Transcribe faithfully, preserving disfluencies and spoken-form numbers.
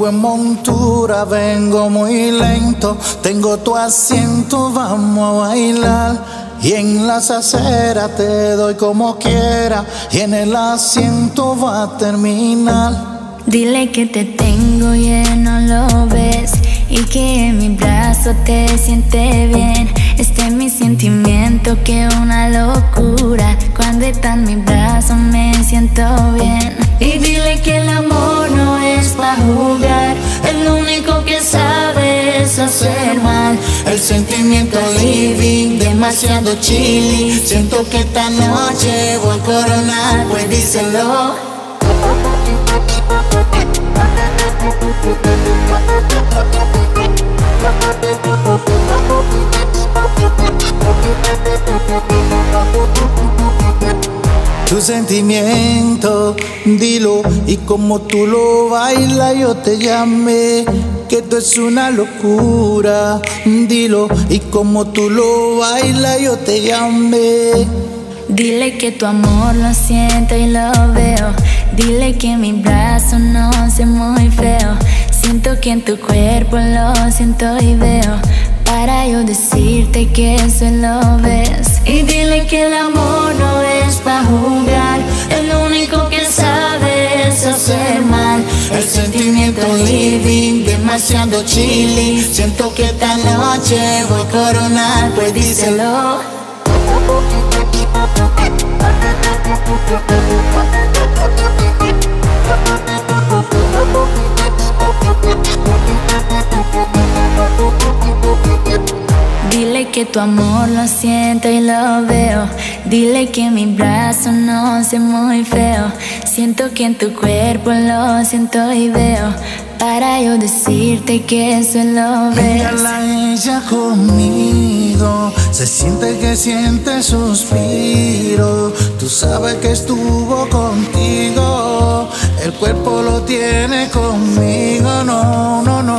Vengo en montura, vengo muy lento. Tengo tu asiento, vamos a bailar. Y en las aceras te doy como quiera. Y en el asiento va a terminar. Dile que te tengo lleno, lo ves. Y que en mi brazo te siente bien. Este es mi sentimiento que es una locura. Cuando está en mi brazo me siento bien. Y dile que el amor no es para jugar. El único que sabe es hacer mal. El sentimiento living, demasiado chilling. Siento que esta noche voy a coronar, pues díselo. Tu sentimiento, dilo, y como tú lo bailas yo te llamé, que esto es una locura. Dilo, y como tú lo bailas yo te llamé. Dile que tu amor lo siento y lo veo. Dile que mi brazo no sé muy feo. Siento que en tu cuerpo lo siento y veo. Para yo decirte que eso lo ves. Y dile que el amor no es para jugar. El único que sabe es hacer mal. El sentimiento living, demasiado chilling. Siento que esta noche voy a coronar, pues díselo. Dile que tu amor lo siento y lo veo. Dile que mi brazo no sé muy feo. Siento que en tu cuerpo lo siento y veo. Para yo decirte que eso lo ves. Mírala ella conmigo. Se siente que siente suspiro. Tú sabes que estuvo contigo. El cuerpo lo tiene conmigo. No, no, no.